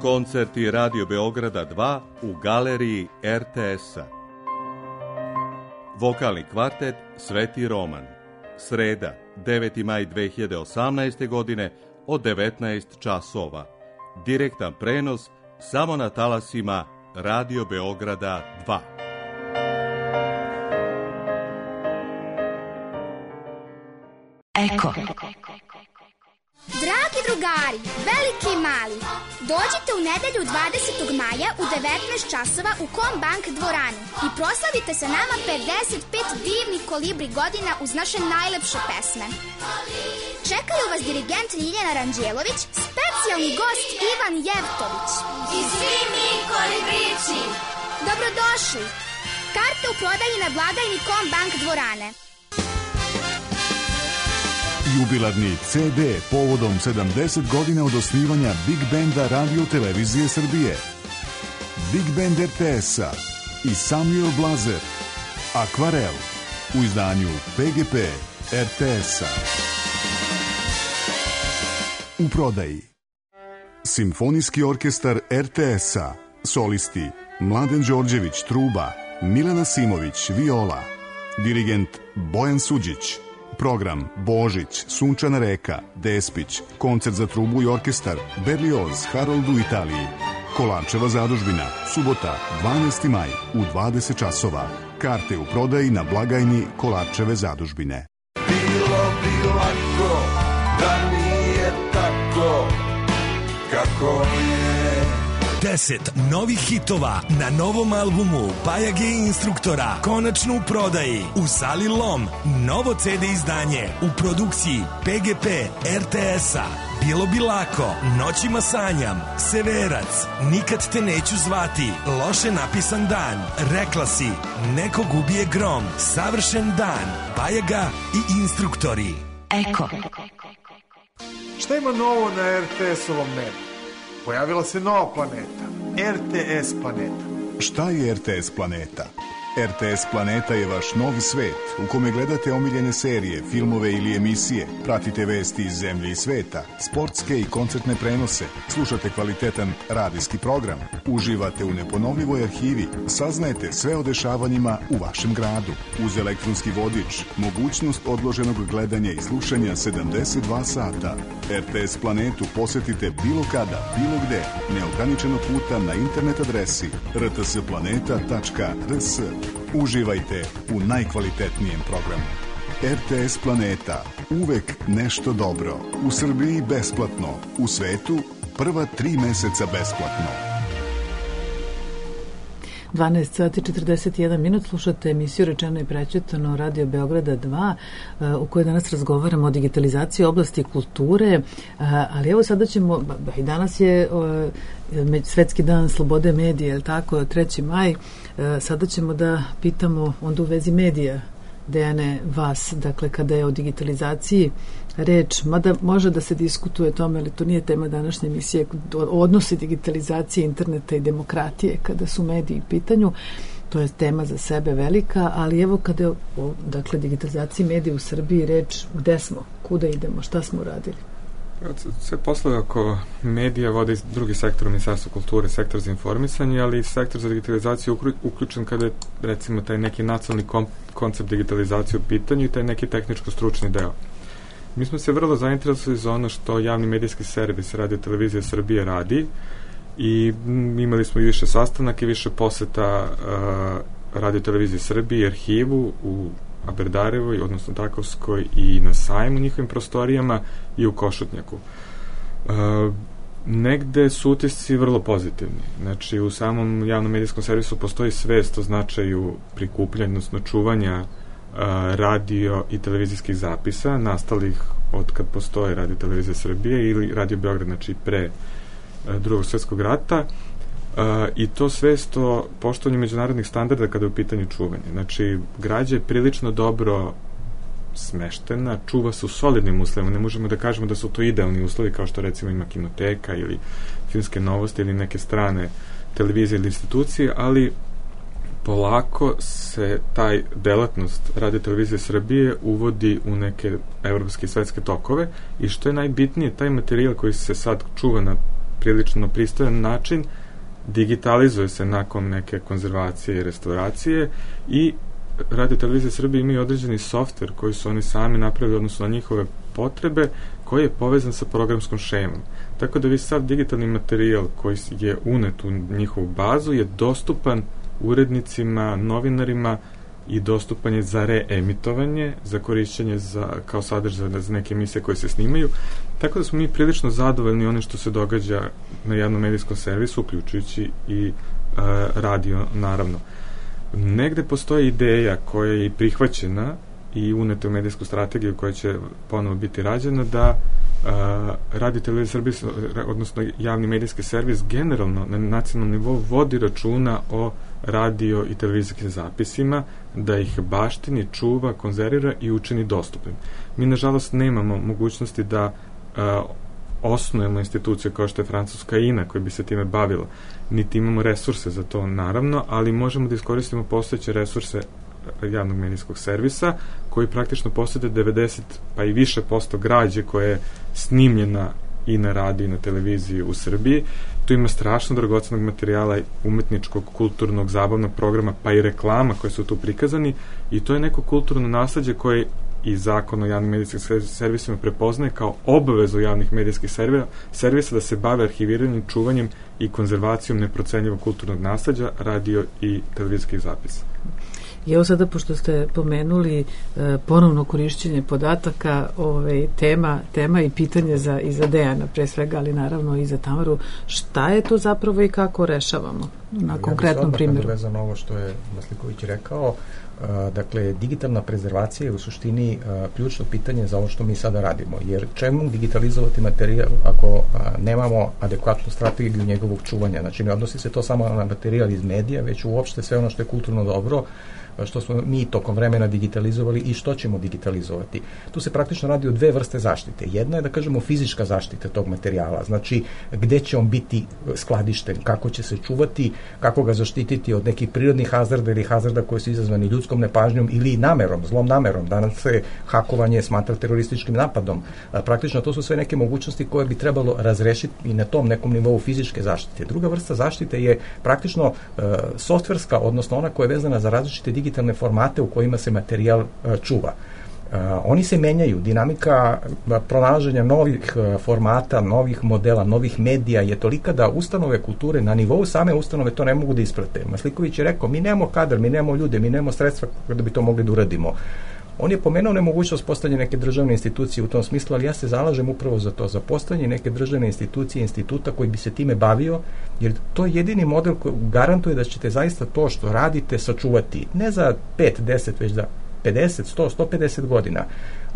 Koncerti Radio Beograda 2 u galeriji RTS-a. Vokalni kvartet Sveti Roman. Sreda, 9. maj 2018. godine od 19 časova. Direktan prenos samo na talasima Radio Beograda 2. Eko. Dragi drugari, veliki i mali, dođite u nedelju 20. maja u 19 časova u Kombank dvorani i proslavite sa nama 55 divnih kolibri godina uz naše najlepše pesme. Čekaju vas dirigent Ljiljana Ranđelović, specijalni gost Ivan Jevtović i svi mi kolibrići. Dobrodošli! Karte u prodaji na blagajni Kombank dvorane. Jubilarni CD povodom 70 godina od osnivanja Big Banda Radio Televizije Srbije. Big Band RTS-a i Samuel Blazer. Akvarel u izdanju PGP RTS-a. U prodaji. Simfonijski orkestar RTS-a. Solisti Mladen Đorđević truba, Milena Simović viola, dirigent Bojan Suđić. Program Božić, Sunčana reka, Despić, koncert za trubu i orkestar, Berlioz, Harold u Italiji. Kolarčeva zadužbina, subota, 12. maj u 20 časova. Karte u prodaji na blagajni Kolarčeve zadužbine. Bilo bi lako da nije tako kako je. 10 novih hitova na novom albumu Bajage Instruktora konačno u prodaji u sali Lom. Novo CD izdanje u produkciji PGP RTS-a. Bilo bi lako, Noćima sanjam, Severac, Nikad te neću zvati, Loše napisan dan, Rekla si, Nekog ubije grom, Savršen dan, Bajaga i Instruktori. Eko. Šta ima novo na RTS-ovom nebu? Pojavila se nova planeta, RTS Planeta. Šta je RTS Planeta? RTS Planeta je vaš novi svet u kome gledate omiljene serije, filmove ili emisije, pratite vesti iz zemlje i sveta, sportske i koncertne prenose, slušate kvalitetan radijski program, uživate u neponovljivoj arhivi, saznajete sve o dešavanjima u vašem gradu. Uz elektronski vodič, mogućnost odloženog gledanja i slušanja 72 sata. RTS Planetu posetite bilo kada, bilo gde, neograničeno puta na internet adresi rtsplaneta.rs. Uživajte u najkvalitetnijem programu. RTS Planeta. Uvek nešto dobro. U Srbiji besplatno. U svetu prva 3 meseca besplatno. 12 sati 41 minut, slušate emisiju Rečeno i prećutano Radio Beograda 2 u kojoj danas razgovaramo o digitalizaciji oblasti kulture, ali evo sada ćemo, i danas je Svetski dan slobode medija, je li tako, 3. maj, sada ćemo da pitamo onda u vezi medija, Dejane, vas, dakle kada je o digitalizaciji reč, mada može da se diskutuje o tome, ali to nije tema današnje emisije, odnosi digitalizacije interneta i demokratije kada su mediji u pitanju, to je tema za sebe velika, ali evo kada je o digitalizaciji medija u Srbiji reč, gde smo, kuda idemo, šta smo radili? Sve poslove oko medija vode drugi sektor u Ministarstvu kulture, sektor za informisanje, ali i sektor za digitalizaciju uključen kada je recimo taj neki nacionalni koncept digitalizacije u pitanju i taj neki tehničko-stručni deo. Mi smo se vrlo zainteresovali za ono što javni medijski servis Radio Televizije Srbije radi i imali smo i više sastanaka i više poseta Radio Televizije Srbije, arhivu u Aberdarevoj, odnosno Takovskoj i na sajmu njihovim prostorijama i u Košutnjaku. Negde su utisci vrlo pozitivni. Znači, u samom javnom medijskom servisu postoji svest o značaju prikupljanja, odnosno čuvanja radio i televizijskih zapisa nastalih od kad postoje Radio Televizija Srbije ili Radio Beograd, znači pre Drugog svjetskog rata, i to svest o poštovanju međunarodnih standarda kada je u pitanju čuvanja. Znači, građa je prilično dobro smeštena, čuva se u solidnim uslovima, ne možemo da kažemo da su to idealni uslovi kao što recimo ima Kinoteka ili Filmske novosti ili neke strane televizije ili institucije, ali polako se taj delatnost Radio Televizije Srbije uvodi u neke evropske i svetske tokove i što je najbitnije, taj materijal koji se sad čuva na prilično pristojan način, digitalizuje se nakon neke konzervacije i restauracije i Radio Televizija Srbije imaju određeni softver koji su oni sami napravili odnosno na njihove potrebe, koji je povezan sa programskom šemom. Tako da vi sav digitalni materijal koji je unet u njihovu bazu je dostupan urednicima, novinarima i dostupan je za reemitovanje, za korišćenje kao sadržaj za neke emisije koje se snimaju. Tako da smo mi prilično zadovoljni onim što se događa na jednom medijskom servisu, uključujući i radio, naravno. Negde postoji ideja koja je prihvaćena i uneta u medijsku strategiju koja će ponovo biti rađena da Radio Televizija Srbije, odnosno javni medijski servis generalno na nacionalnom nivou vodi računa o radio i televizijskim zapisima, da ih baštini, čuva, konzervira i učini dostupnim. Mi nažalost nemamo mogućnosti da osnujemo instituciju kao što je Francuska INA koja bi se time bavila. Niti imamo resurse za to, naravno, ali možemo da iskoristimo postojeće resurse javnog medijskog servisa koji praktično posjeduje 90 pa i više % građe koja je snimljena i na radiju i na televiziji u Srbiji. Tu ima strašno dragocenog materijala, umetničkog, kulturnog, zabavnog programa, pa i reklama koje su tu prikazani i to je neko kulturno nasleđe koje i zakon o javnim medijskim servisima prepoznaje kao obavezu javnih medijskih servisa da se bave arhiviranjem, čuvanjem i konzervacijom neprocenjivog kulturnog nasleđa, radio i televizijskih zapisa. I evo sada, pošto ste pomenuli ponovno korišćenje podataka, tema i pitanje i za Dejana pre svega, ali naravno i za Tamaru, šta je to zapravo i kako rešavamo na konkretnom primjeru? Ja bih se odmah nadovezao na ovo što je Masliković rekao. Dakle, digitalna prezervacija je u suštini ključno pitanje za ovo što mi sada radimo, jer čemu digitalizovati materijal ako nemamo adekvatnu strategiju njegovog čuvanja? Znači, ne odnosi se to samo na materijal iz medija, već uopšte sve ono što je kulturno dobro, što smo mi tokom vremena digitalizovali i što ćemo digitalizovati. Tu se praktično radi o dve vrste zaštite. Jedna je, da kažemo, fizička zaštita tog materijala, znači gde će on biti skladišten, kako će se čuvati, kako ga zaštititi od nekih prirodnih hazarda ili hazarda koji su izazvani ljudskom nepažnjom ili namerom, zlom namerom. Danas se hakovanje smatra terorističkim napadom. Praktično to su sve neke mogućnosti koje bi trebalo razrešiti i na tom nekom nivou fizičke zaštite. Druga vrsta zaštite je praktično softverska, odnosno ona koja je vezana za različite digitalne formate u kojima se materijal čuva. Oni se menjaju, dinamika pronalaženja novih formata, novih modela, novih medija je tolika da ustanove kulture na nivou same ustanove to ne mogu da isprate. Masliković je rekao, mi nemamo kadar, mi nemamo ljude, mi nemamo sredstva da bi to mogli da uradimo. On je pomenuo nemogućnost postavljanja neke državne institucije u tom smislu, ali ja se zalažem upravo za to, za postavljanje neke državne institucije, instituta koji bi se time bavio, jer to je jedini model koji garantuje da ćete zaista to što radite sačuvati, ne za 5, 10, već za 50, 100, 150 godina.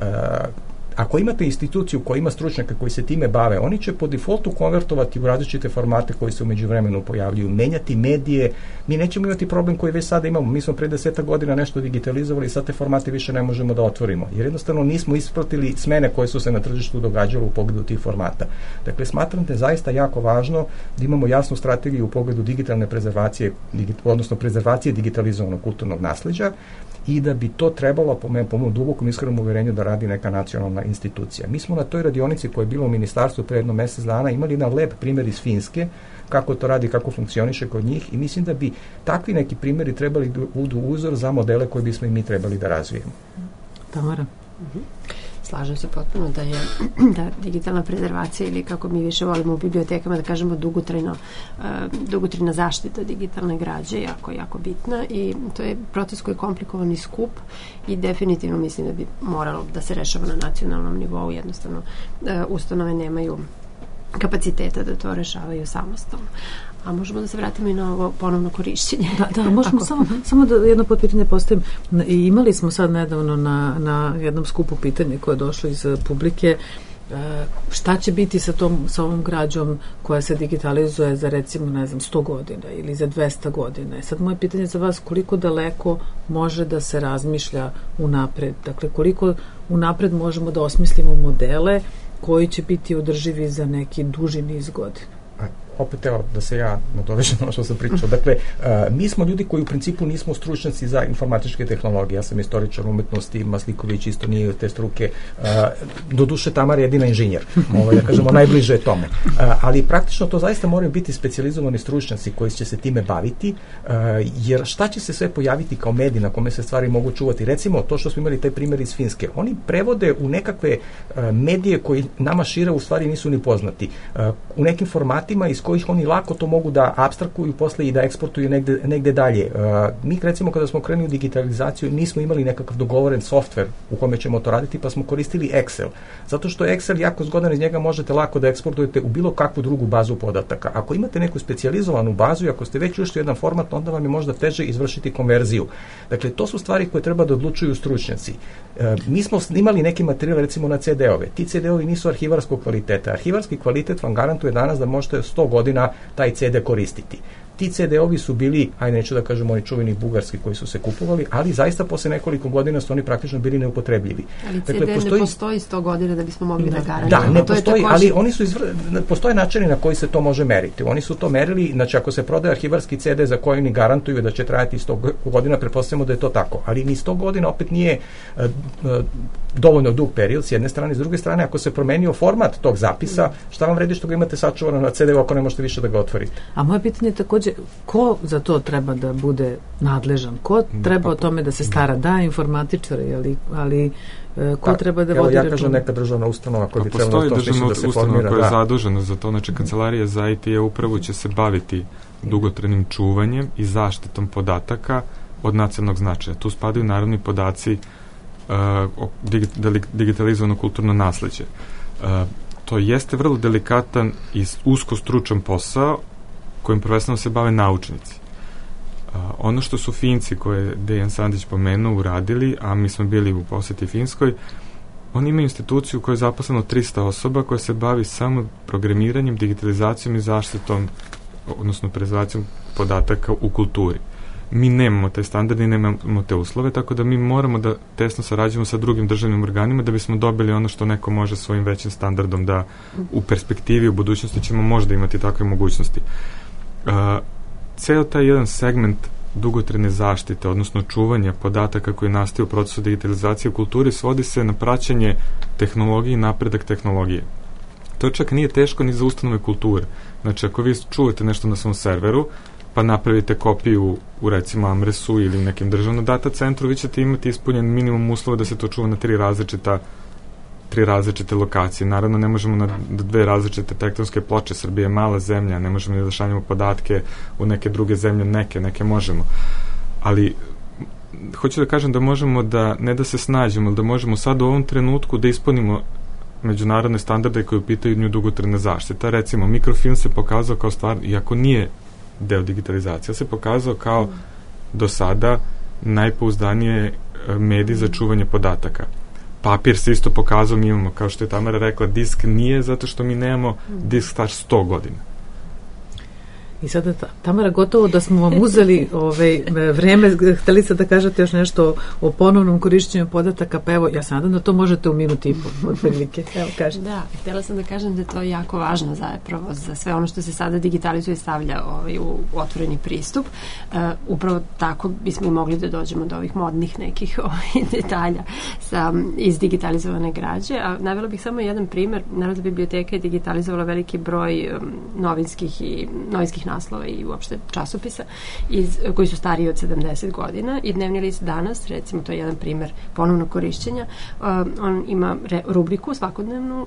Ako imate instituciju koja ima stručnjaka koji se time bave, oni će po defaultu konvertovati u različite formate koji se u međuvremenu pojavljuju, menjati medije. Mi nećemo imati problem koji već sada imamo. Mi smo pre 10 godina nešto digitalizovali i sad te formate više ne možemo da otvorimo, jer jednostavno nismo ispratili smene koje su se na tržištu događale u pogledu tih formata. Dakle, smatram da je zaista jako važno da imamo jasnu strategiju u pogledu digitalne prezervacije, odnosno prezervacije digitalizovanog kulturnog nasleđa, i da bi to trebalo, po mom dubokom iskrenom uverenju, da radi neka nacionalna institucija. Mi smo na toj radionici koja je bila u ministarstvu pre jedno mesec dana imali jedan lep primjer iz Finske, kako to radi, kako funkcioniše kod njih, i mislim da bi takvi neki primjeri trebali da budu uzor za modele koje bismo i mi trebali da razvijemo. Tamara? Slažem se potpuno da digitalna prezervacija, ili kako mi više volimo u bibliotekama da kažemo dugotrajna zaštita digitalne građe jako bitna, i to je proces koji je komplikovan i skup, i definitivno mislim da bi moralo da se rešava na nacionalnom nivou. Jednostavno ustanove nemaju kapaciteta da to rešavaju samostalno. A možemo da se vratimo i na ovo ponovno korišćenje. Da, možemo samo da jedno potpitanje postavim. Imali smo sad nedavno na jednom skupu pitanje koje je došlo iz publike, šta će biti sa ovom građom koja se digitalizuje za, recimo, 100 godina ili za 200 godina. Sad moje pitanje za vas, koliko daleko može da se razmišlja unapred? Dakle, koliko unapred možemo da osmislimo modele koji će biti održivi za neki duži niz godina? opet evo da se ja nadovežem ono što sam pričao. Dakle, mi smo ljudi koji u principu nismo stručnjaci za informatičke tehnologije. Ja sam istoričar umetnosti, Masliković isto nije te struke. Doduše Tamara je jedina inženjer. Da kažemo, najbliže je tome. Ali praktično to zaista moraju biti specijalizovani stručnjaci koji će se time baviti, jer šta će se sve pojaviti kao medij na kome se stvari mogu čuvati. Recimo, to što smo imali taj primjer iz Finske. Oni prevode u nekakve medije koji nama šire u stvari nisu ni poznati. U nekim formatima iz kojih oni lako to mogu da apstrakuju posle i da eksportuju negde dalje. Mi recimo kada smo krenuli u digitalizaciju nismo imali nekakav dogovoren softver u kome ćemo to raditi, pa smo koristili Excel. Zato što je Excel jako zgodan, iz njega možete lako da eksportujete u bilo kakvu drugu bazu podataka. Ako imate neku specijalizovanu bazu i ako ste već ušli u jedan format, onda vam je možda teže izvršiti konverziju. Dakle, to su stvari koje treba da odlučuju stručnjaci. Mi smo snimali neke materijale recimo na CD-ove. Ti CD-ovi nisu arhivarskog kvaliteta. Arhivarski kvalitet vam garantuje danas da možete 100 godina taj CD koristiti. Ti CD-ovi su bili, neću da kažem oni čuveni bugarski koji su se kupovali, ali zaista posle nekoliko godina su oni praktično bili neupotrebljivi. Ali CD ne postoji 100 godina da bismo mogli da garantujemo. Da, ne postoji, ali oni su postoje načini na koji se to može meriti. Oni su to merili, znači ako se prodaje arhivarski CD za koji oni garantuju da će trajati 100 godina, pretpostavljamo da je to tako. Ali ni 100 godina opet nije dovoljno dug period s jedne strane, s druge strane ako se promenio format tog zapisa, šta vam vredi što ga imate sačuvano na CD-u ako ne možete više da ga otvorite? A moje pitanje je takođe, ko za to treba da bude nadležan? Ko treba o tome da se stara? Da, informatičari, ali ko treba da vodi račun? Ja kažem neka državna ustanova koja bi trebala to smislu da se formira. Ustanova koja je zadužena za to, znači Kancelarija za IT upravo će se baviti dugotrenim čuvanjem i zaštitom podataka od nacionalnog značaja. Tu spadaju naravni podaci digitalizovano kulturno nasleđe. To jeste vrlo delikatan i usko stručan posao kojim prvenstveno se bave naučnici. Ono što su Finci, koje je Dejan Sandić pomenuo, uradili, a mi smo bili u poseti Finskoj, oni imaju instituciju koja je zaposleno 300 osoba koja se bavi samo programiranjem, digitalizacijom i zaštitom, odnosno prezentacijom podataka u kulturi. Mi nemamo te standarde i nemamo te uslove, tako da mi moramo da tesno sarađujemo sa drugim državnim organima da bismo dobili ono što neko može svojim većim standardom da u perspektivi, u budućnosti ćemo možda imati takve mogućnosti. Ceo taj jedan segment dugotrajne zaštite, odnosno čuvanja podataka koji nastaju u procesu digitalizacije u kulturi svodi se na praćenje tehnologije i napredak tehnologije. To čak nije teško ni za ustanove kulture. Znači, ako vi čuvate nešto na svom serveru, pa napravite kopiju u recimo Amresu ili nekim državnom data centru, vi ćete imati ispunjen minimum uslova da se to čuva na tri različite lokacije. Naravno, ne možemo na dve različite tektonske ploče. Srbija je mala zemlja, ne možemo da šaljemo podatke u neke druge zemlje, neke možemo. Ali hoću da kažem da možemo da, ne da se snađemo, ali da možemo sad u ovom trenutku da ispunimo međunarodne standarde koje upitaju nju dugotrajne zaštite. Recimo, mikrofilm se pokazao kao stvar, iako nije deo digitalizacije, se pokazao kao do sada najpouzdanije medij za čuvanje podataka. Papir se isto pokazao, mi imamo, kao što je Tamara rekla, disk nije zato što mi nemamo disk star 100 godina. I sada, Tamara, gotovo da smo vam uzeli vreme, hteli ste da kažete još nešto o ponovnom korišćenju podataka, pa evo, ja sam nadam da to možete u minuti i po otprilike. Evo, kažete. Da, htela sam da kažem da je to jako važno zapravo za sve ono što se sada digitalizuje i stavlja u otvoreni pristup. Upravo tako bismo i mogli da dođemo do ovih modnih nekih detalja iz digitalizovane građe. A navela bih samo jedan primer. Narodna biblioteka je digitalizovala veliki broj novinskih naslova i uopšte časopisa koji su stariji od 70 godina i dnevni list Danas, recimo, to je jedan primer ponovnog korišćenja, on ima rubriku svakodnevnu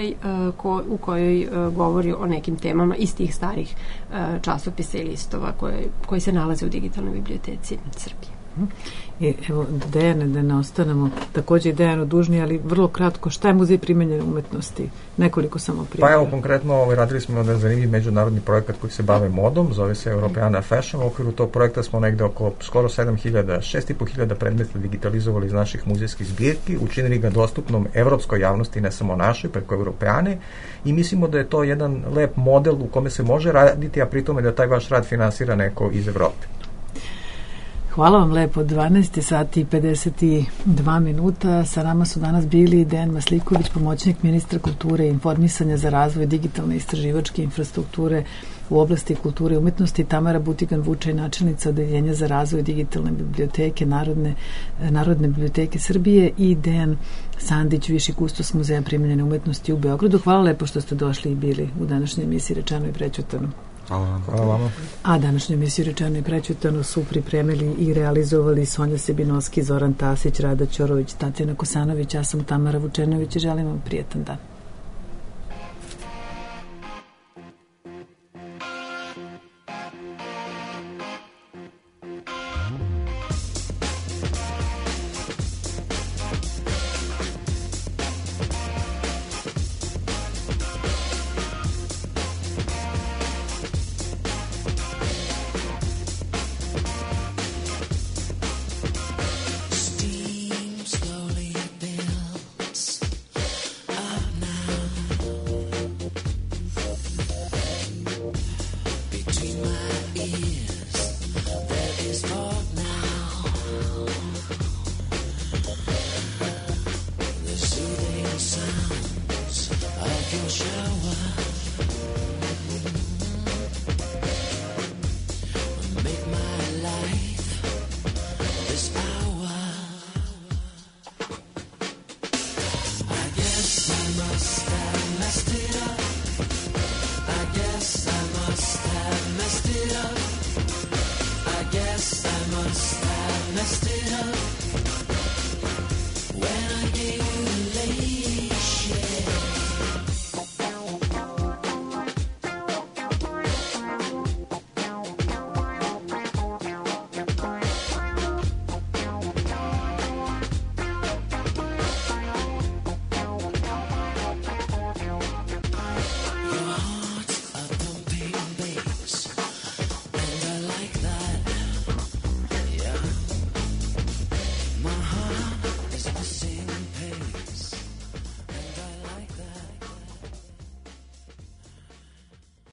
u kojoj govori o nekim temama iz tih starih časopisa i listova koji se nalaze u digitalnoj biblioteci Srbije. I evo, Dejane, da ne ostanemo takođe i Dejanu dužni, ali vrlo kratko, šta je Muzej primenjene umetnosti? Nekoliko samo primjera. Pa evo, konkretno radili smo jedan zanimljiv međunarodni projekat koji se bave modom, zove se Europeana Fashion. U okviru tog projekta smo negde oko skoro 6.500 predmeta digitalizovali iz naših muzejskih zbirki, učinili ga dostupnom evropskoj javnosti, ne samo našoj, preko Europeane, i mislimo da je to jedan lep model u kome se može raditi, a pritome da taj vaš rad finansira neko iz Evrope. Hvala vam lepo, 12 sati i 52 minuta. Sa nama su danas bili Dejan Masliković, pomoćnik ministra kulture i informisanja za razvoj digitalne istraživačke infrastrukture u oblasti kulture i umetnosti, Tamara Butigan-Vučaj, načelnica Odeljenja za razvoj digitalne biblioteke Narodne biblioteke Srbije, i Dejan Sandić, viši kustos Muzeja primenjene umetnosti u Beogradu. Hvala lepo što ste došli i bili u današnjoj emisiji Rečeno i prećutano. Hvala vam. A današnju emisiju Rečeno i prećutano su pripremili i realizovali Sonja Sebinovski, Zoran Tasić, Rada Ćorović, Tatjana Kosanović, ja sam Tamara Vučenović i želim vam prijetan dan. Messed it